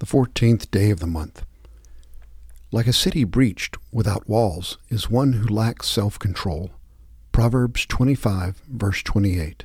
the 14th day of the month. Like a city breached without walls is one who lacks self-control. Proverbs 25, verse 28.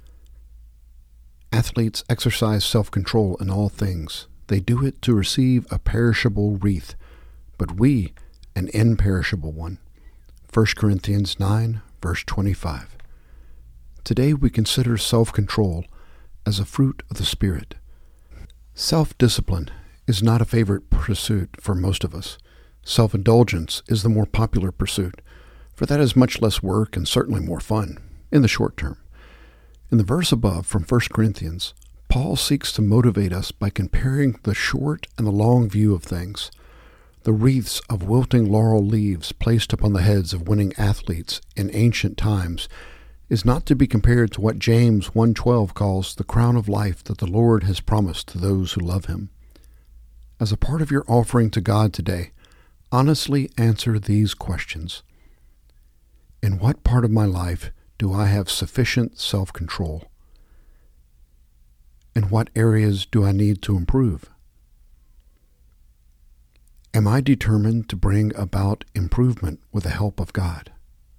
Athletes exercise self-control in all things. They do it to receive a perishable wreath, but we an imperishable one. 1 Corinthians 9, verse 25. Today we consider self-control as a fruit of the Spirit. Self-discipline is not a favorite pursuit for most of us. Self-indulgence is the more popular pursuit, for that is much less work and certainly more fun in the short term. In the verse above from 1 Corinthians, Paul seeks to motivate us by comparing the short and the long view of things. The wreaths of wilting laurel leaves placed upon the heads of winning athletes in ancient times is not to be compared to what James 1:12 calls the crown of life that the Lord has promised to those who love him. As a part of your offering to God today, honestly answer these questions. In what part of my life do I have sufficient self-control? In what areas do I need to improve? Am I determined to bring about improvement with the help of God?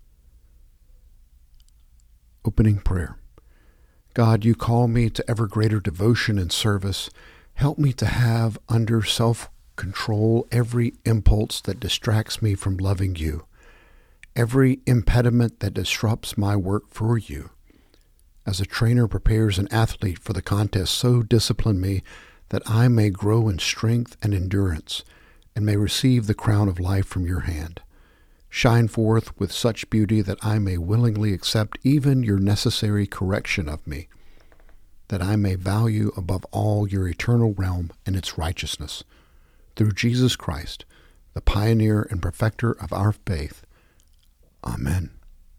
Opening prayer. God, you call me to ever greater devotion and service. Help me to have under self-control every impulse that distracts me from loving you, every impediment that disrupts my work for you. As a trainer prepares an athlete for the contest, so discipline me that I may grow in strength and endurance and may receive the crown of life from your hand. Shine forth with such beauty that I may willingly accept even your necessary correction of me, that I may value above all your eternal realm and its righteousness. Through Jesus Christ, the pioneer and perfecter of our faith. Amen.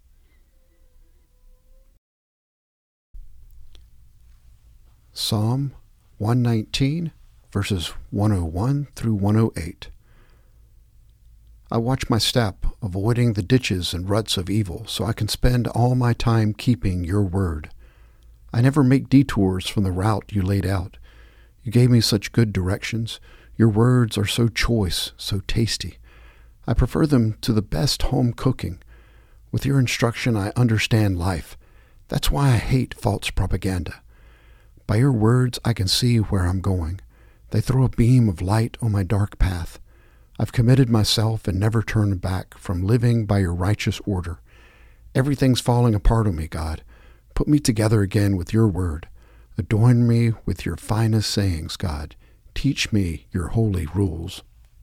Psalm 119, verses 101 through 108. I watch my step, avoiding the ditches and ruts of evil, so I can spend all my time keeping your word. I never make detours from the route you laid out. You gave me such good directions. Your words are so choice, so tasty. I prefer them to the best home cooking. With your instruction, I understand life. That's why I hate false propaganda. By your words, I can see where I'm going. They throw a beam of light on my dark path. I've committed myself and never turned back from living by your righteous order. Everything's falling apart on me, God. Put me together again with your word. Adorn me with your finest sayings, God. Teach me your holy rules.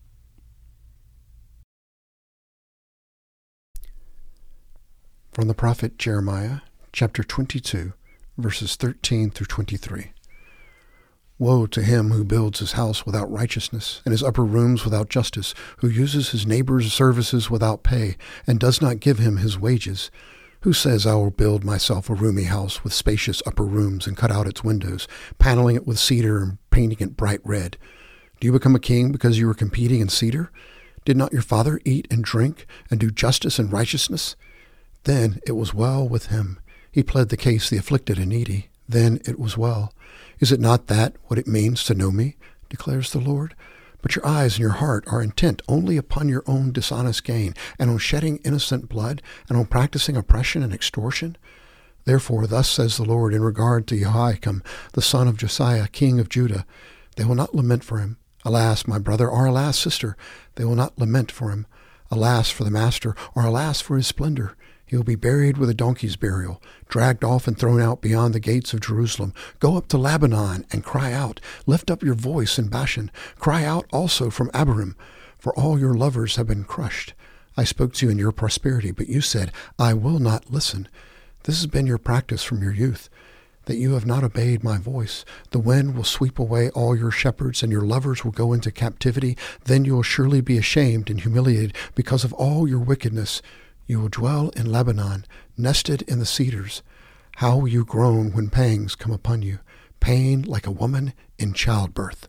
From the prophet Jeremiah, chapter 22, verses 13 through 23. Woe to him who builds his house without righteousness, and his upper rooms without justice, who uses his neighbor's services without pay, and does not give him his wages, who says, I will build myself a roomy house with spacious upper rooms and cut out its windows, paneling it with cedar and painting it bright red. Do you become a king because you were competing in cedar? Did not your father eat and drink and do justice and righteousness? Then it was well with him. He pled the case the afflicted and needy. Then it was well. Is it not that what it means to know me, declares the Lord? But your eyes and your heart are intent only upon your own dishonest gain, and on shedding innocent blood, and on practicing oppression and extortion. Therefore, thus says the Lord in regard to Jehoiakim, the son of Josiah, king of Judah, they will not lament for him. Alas, my brother, or alas, sister, they will not lament for him. Alas for the master, or alas for his splendor. He will be buried with a donkey's burial, dragged off and thrown out beyond the gates of Jerusalem. Go up to Lebanon and cry out. Lift up your voice in Bashan. Cry out also from Abarim, for all your lovers have been crushed. I spoke to you in your prosperity, but you said, I will not listen. This has been your practice from your youth, that you have not obeyed my voice. The wind will sweep away all your shepherds, and your lovers will go into captivity. Then you will surely be ashamed and humiliated because of all your wickedness. You will dwell in Lebanon, nested in the cedars. How will you groan when pangs come upon you, pain like a woman in childbirth?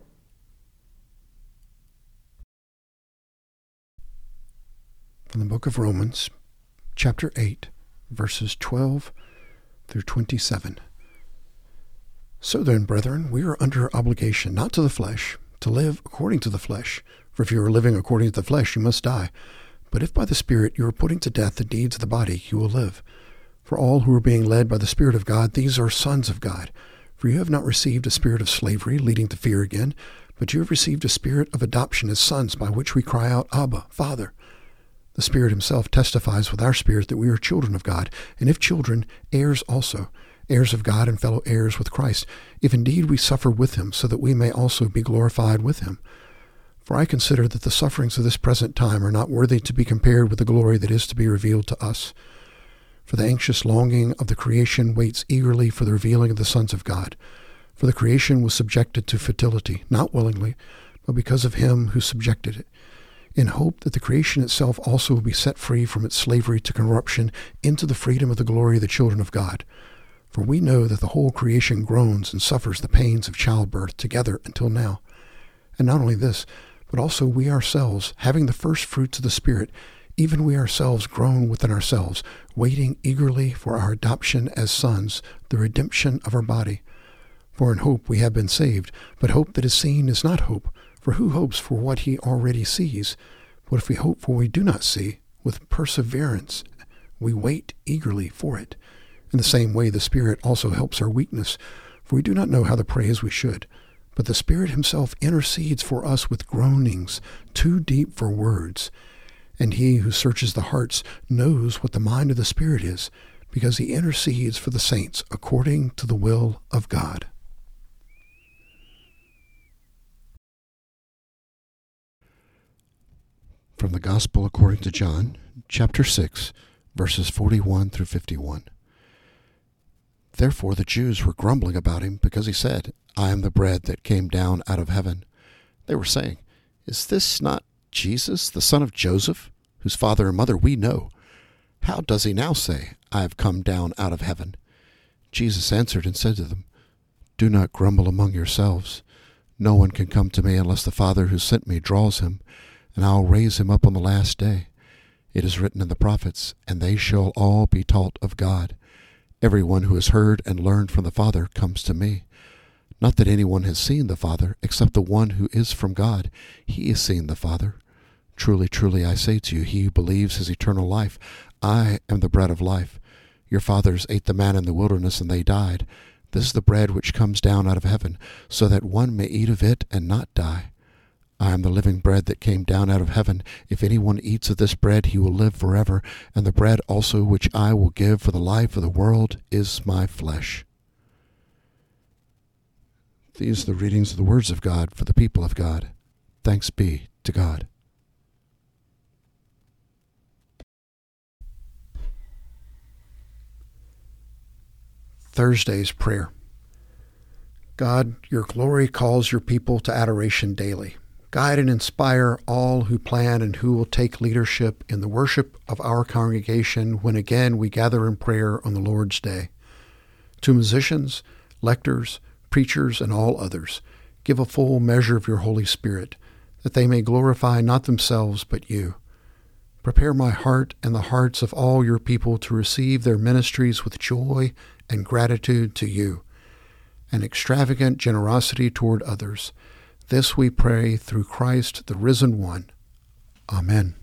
From the book of Romans, chapter 8, verses 12 through 27. So then, brethren, we are under obligation, not to the flesh, to live according to the flesh. For if you are living according to the flesh, you must die. But if by the Spirit you are putting to death the deeds of the body, you will live. For all who are being led by the Spirit of God, these are sons of God. For you have not received a spirit of slavery, leading to fear again, but you have received a spirit of adoption as sons, by which we cry out, Abba, Father. The Spirit himself testifies with our spirit that we are children of God, and if children, heirs also, heirs of God and fellow heirs with Christ, if indeed we suffer with him, so that we may also be glorified with him. For I consider that the sufferings of this present time are not worthy to be compared with the glory that is to be revealed to us. For the anxious longing of the creation waits eagerly for the revealing of the sons of God. For the creation was subjected to fertility, not willingly, but because of him who subjected it, in hope that the creation itself also will be set free from its slavery to corruption into the freedom of the glory of the children of God. For we know that the whole creation groans and suffers the pains of childbirth together until now. And not only this, but also we ourselves, having the first fruits of the Spirit, even we ourselves groan within ourselves, waiting eagerly for our adoption as sons, the redemption of our body. For in hope we have been saved, but hope that is seen is not hope. For who hopes for what he already sees? But if we hope for what we do not see, with perseverance we wait eagerly for it. In the same way the Spirit also helps our weakness, for we do not know how to pray as we should. But the Spirit himself intercedes for us with groanings too deep for words. And he who searches the hearts knows what the mind of the Spirit is, because he intercedes for the saints according to the will of God. From the Gospel according to John, chapter 6, verses 41 through 51. Therefore the Jews were grumbling about him, because he said, I am the bread that came down out of heaven. They were saying, Is this not Jesus, the son of Joseph, whose father and mother we know? How does he now say, I have come down out of heaven? Jesus answered and said to them, Do not grumble among yourselves. No one can come to me unless the Father who sent me draws him, and I will raise him up on the last day. It is written in the prophets, and they shall all be taught of God. Everyone who has heard and learned from the Father comes to me. Not that anyone has seen the Father, except the one who is from God. He has seen the Father. Truly, truly, I say to you, he who believes has eternal life. I am the bread of life. Your fathers ate the manna in the wilderness, and they died. This is the bread which comes down out of heaven, so that one may eat of it and not die. I am the living bread that came down out of heaven. If anyone eats of this bread, he will live forever. And the bread also which I will give for the life of the world is my flesh. These are the readings of the words of God for the people of God. Thanks be to God. Thursday's prayer. God, your glory calls your people to adoration daily. Guide and inspire all who plan and who will take leadership in the worship of our congregation when again we gather in prayer on the Lord's Day. To musicians, lectors, preachers, and all others, give a full measure of your Holy Spirit, that they may glorify not themselves but you. Prepare my heart and the hearts of all your people to receive their ministries with joy and gratitude to you, and extravagant generosity toward others. This we pray through Christ, the risen one. Amen.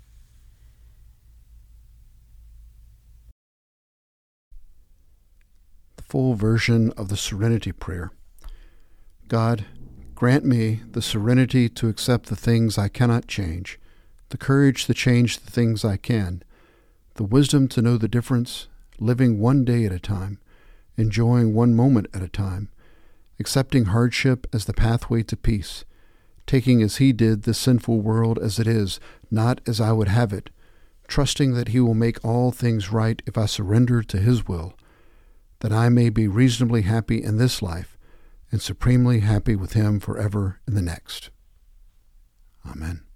The full version of the Serenity Prayer. God, grant me the serenity to accept the things I cannot change, the courage to change the things I can, the wisdom to know the difference, living one day at a time, enjoying one moment at a time, accepting hardship as the pathway to peace, taking as he did this sinful world as it is, not as I would have it, trusting that he will make all things right if I surrender to his will, that I may be reasonably happy in this life and supremely happy with him forever in the next. Amen.